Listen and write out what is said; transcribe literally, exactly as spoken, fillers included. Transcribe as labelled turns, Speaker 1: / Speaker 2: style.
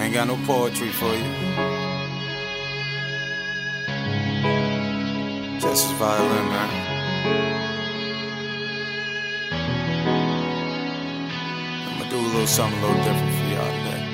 Speaker 1: ain't got no poetry for you. Just his violin, man. I'ma do a little something a little different for y'all today.